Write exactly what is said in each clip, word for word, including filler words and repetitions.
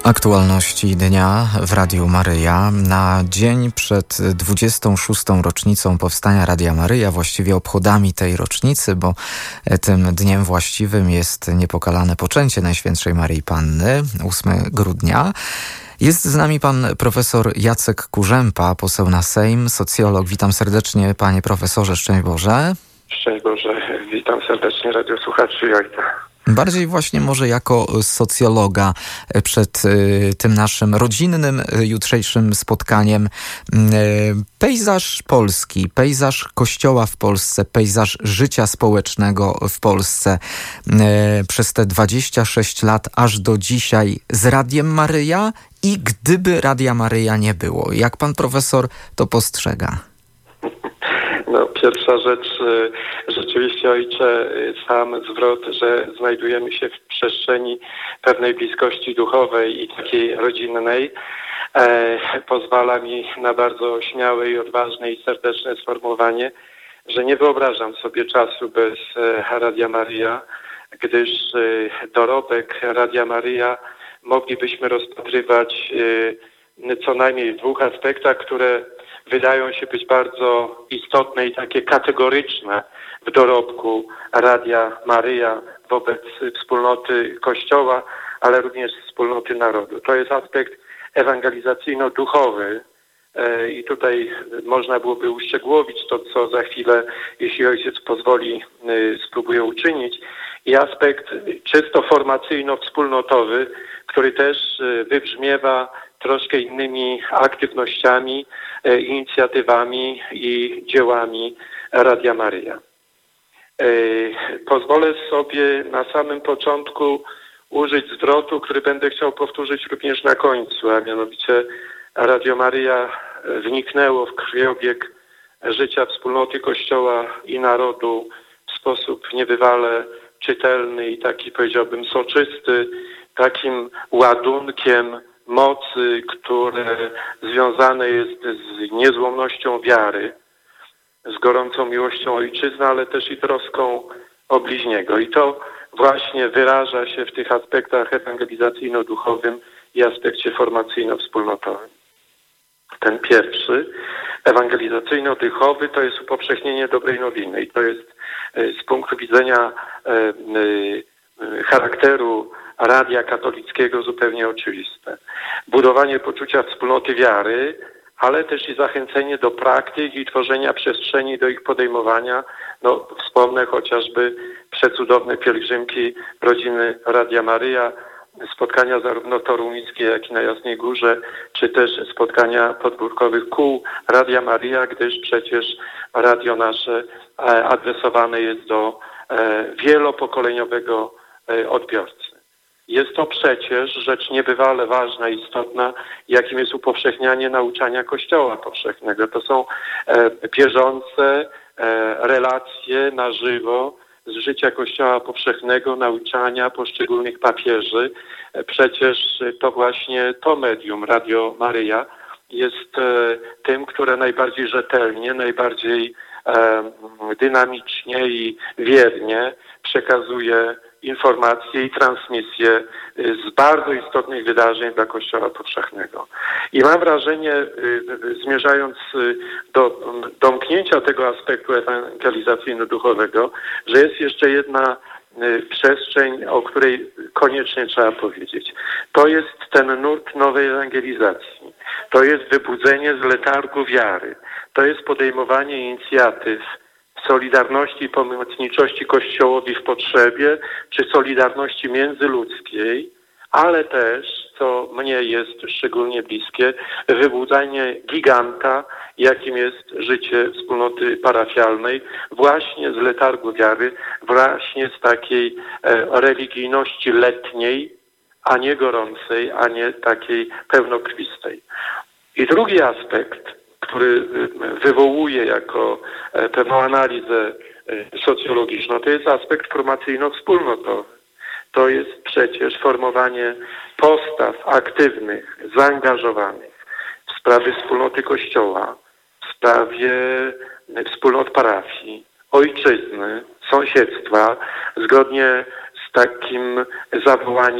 Aktualności dnia w Radiu Maryja na dzień przed dwudziestą szóstą rocznicą powstania Radia Maryja, właściwie obchodami tej rocznicy, bo tym dniem właściwym jest niepokalane poczęcie Najświętszej Maryi Panny, ósmego grudnia. Jest z nami pan profesor Jacek Kurzępa, poseł na Sejm, socjolog. Witam serdecznie, panie profesorze, szczęść Boże. Szczęść Boże, witam serdecznie radiosłuchaczy Jajta. Bardziej właśnie może jako socjologa przed y, tym naszym rodzinnym y, jutrzejszym spotkaniem. Y, pejzaż Polski, pejzaż Kościoła w Polsce, pejzaż życia społecznego w Polsce y, przez te dwadzieścia sześć lat aż do dzisiaj z Radiem Maryja i gdyby Radia Maryja nie było. Jak pan profesor to postrzega? No, pierwsza rzecz, rzeczywiście ojcze, sam zwrot, że znajdujemy się w przestrzeni pewnej bliskości duchowej i takiej rodzinnej, e, pozwala mi na bardzo śmiałe i odważne i serdeczne sformułowanie, że nie wyobrażam sobie czasu bez e, Radia Maryja, gdyż e, dorobek Radia Maryja moglibyśmy rozpatrywać e, co najmniej w dwóch aspektach, które wydają się być bardzo istotne i takie kategoryczne w dorobku Radia Maryja wobec wspólnoty Kościoła, ale również wspólnoty narodu. To jest aspekt ewangelizacyjno-duchowy i tutaj można byłoby uszczegółowić to, co za chwilę, jeśli ojciec pozwoli, spróbuję uczynić, i aspekt czysto formacyjno-wspólnotowy, który też wybrzmiewa troszkę innymi aktywnościami, inicjatywami i dziełami Radia Maryja. Pozwolę sobie na samym początku użyć zwrotu, który będę chciał powtórzyć również na końcu, a mianowicie Radio Maryja wniknęło w krwiobieg życia wspólnoty Kościoła i narodu w sposób niebywale czytelny i taki, powiedziałbym, soczysty, takim ładunkiem mocy, które związane jest z niezłomnością wiary, z gorącą miłością ojczyzny, ale też i troską o bliźniego. I to właśnie wyraża się w tych aspektach ewangelizacyjno-duchowym i aspekcie formacyjno-wspólnotowym. Ten pierwszy, ewangelizacyjno-duchowy, to jest upowszechnienie dobrej nowiny i to jest z punktu widzenia charakteru Radia Katolickiego zupełnie oczywiste. Budowanie poczucia wspólnoty wiary, ale też i zachęcenie do praktyk i tworzenia przestrzeni do ich podejmowania. No, wspomnę chociażby przecudowne pielgrzymki rodziny Radia Maryja, spotkania zarówno toruńskie, jak i na Jasnej Górze, czy też spotkania podwórkowych kół Radia Maryja, gdyż przecież radio nasze adresowane jest do wielopokoleniowego odbiorcy. Jest to przecież rzecz niebywale ważna i istotna, jakim jest upowszechnianie nauczania Kościoła powszechnego. To są e, bieżące e, relacje na żywo z życia Kościoła powszechnego, nauczania poszczególnych papieży. E, przecież to właśnie to medium, Radio Maryja, jest e, tym, które najbardziej rzetelnie, najbardziej e, dynamicznie i wiernie przekazuje informacje i transmisje z bardzo istotnych wydarzeń dla Kościoła powszechnego. I mam wrażenie, zmierzając do domknięcia tego aspektu ewangelizacyjno-duchowego, że jest jeszcze jedna przestrzeń, o której koniecznie trzeba powiedzieć. To jest ten nurt nowej ewangelizacji. To jest wybudzenie z letargu wiary. To jest podejmowanie inicjatyw solidarności i pomocniczości Kościołowi w potrzebie, czy solidarności międzyludzkiej, ale też, co mnie jest szczególnie bliskie, wybudzanie giganta, jakim jest życie wspólnoty parafialnej, właśnie z letargu wiary, właśnie z takiej e, religijności letniej, a nie gorącej, a nie takiej pełnokrwistej. I drugi aspekt, który wywołuje jako pewną analizę socjologiczną, to jest aspekt formacyjno-wspólnotowy. To jest przecież formowanie postaw aktywnych, zaangażowanych w sprawy wspólnoty Kościoła, w sprawie wspólnot parafii, ojczyzny, sąsiedztwa, zgodnie z takim zawołaniem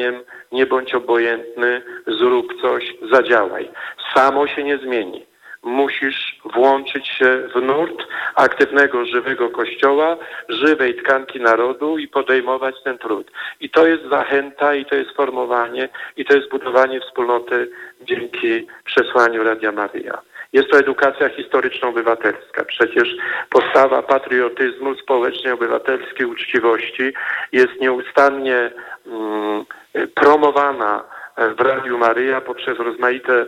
nie bądź obojętny, zrób coś, zadziałaj. Samo się nie zmieni. Musisz włączyć się w nurt aktywnego, żywego Kościoła, żywej tkanki narodu i podejmować ten trud. I to jest zachęta, i to jest formowanie, i to jest budowanie wspólnoty dzięki przesłaniu Radia Maryja. Jest to edukacja historyczno-obywatelska. Przecież postawa patriotyzmu społecznej, obywatelskiej, uczciwości jest nieustannie mm, promowana w Radiu Maryja poprzez rozmaite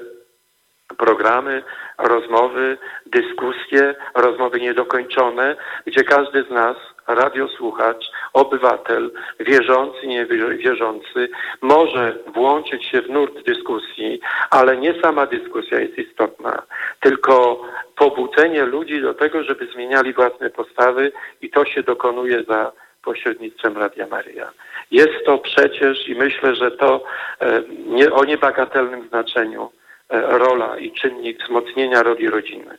programy, rozmowy, dyskusje, rozmowy niedokończone, gdzie każdy z nas, radiosłuchacz, obywatel, wierzący, niewierzący, może włączyć się w nurt dyskusji, ale nie sama dyskusja jest istotna, tylko pobudzenie ludzi do tego, żeby zmieniali własne postawy i to się dokonuje za pośrednictwem Radia Maryja. Jest to przecież i myślę, że to e, nie, o niebagatelnym znaczeniu rola i czynnik wzmocnienia roli rodziny.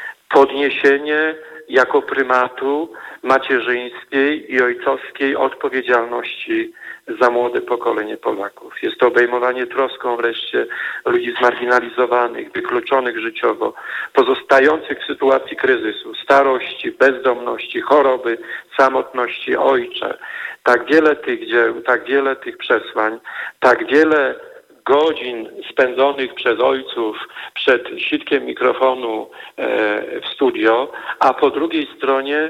Podniesienie jako prymatu macierzyńskiej i ojcowskiej odpowiedzialności za młode pokolenie Polaków. Jest to obejmowanie troską wreszcie ludzi zmarginalizowanych, wykluczonych życiowo, pozostających w sytuacji kryzysu, starości, bezdomności, choroby, samotności, ojcze. Tak wiele tych dzieł, tak wiele tych przesłań, tak wiele godzin spędzonych przez ojców przed sitkiem mikrofonu e, w studio, a po drugiej stronie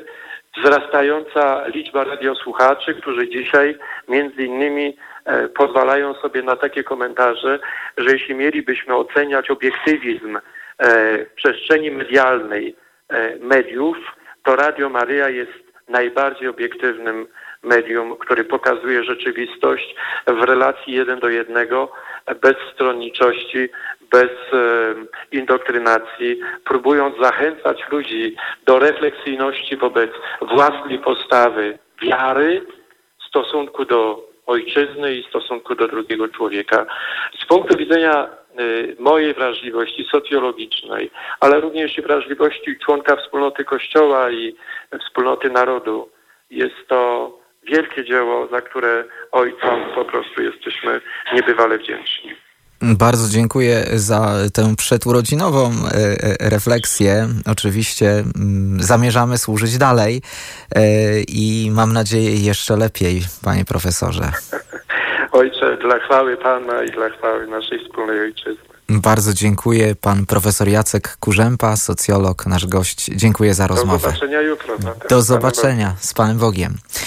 wzrastająca liczba radiosłuchaczy, którzy dzisiaj między innymi e, pozwalają sobie na takie komentarze, że jeśli mielibyśmy oceniać obiektywizm e, przestrzeni medialnej e, mediów, to Radio Maryja jest najbardziej obiektywnym medium, który pokazuje rzeczywistość w relacji jeden do jednego, bez stronniczości, bez e, indoktrynacji, próbując zachęcać ludzi do refleksyjności wobec własnej postawy wiary w stosunku do ojczyzny i w stosunku do drugiego człowieka. Z punktu widzenia e, mojej wrażliwości socjologicznej, ale również i wrażliwości członka wspólnoty Kościoła i wspólnoty narodu, jest to wielkie dzieło, za które ojcom po prostu jesteśmy niebywale wdzięczni. Bardzo dziękuję za tę przedurodzinową refleksję. Oczywiście zamierzamy służyć dalej i mam nadzieję jeszcze lepiej, panie profesorze. Ojcze, dla chwały Pana i dla chwały naszej wspólnej ojczyzny. Bardzo dziękuję. Pan profesor Jacek Kurzępa, socjolog, nasz gość. Dziękuję za rozmowę. Do zobaczenia jutro. Do zobaczenia. Z Panem Bogiem.